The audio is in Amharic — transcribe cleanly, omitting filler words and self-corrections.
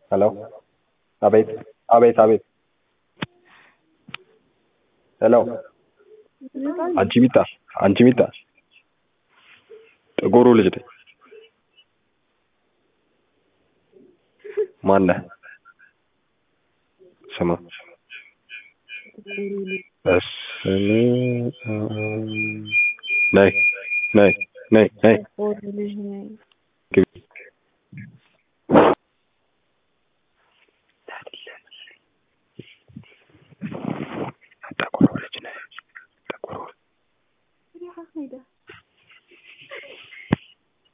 हेलो አቤት አቤት አቤት ሄሎ አንቺ ሚጣ ጥቁሩ ልጅ ነኝ ማነህ ስማ ነይ ነይ ነይ ነይ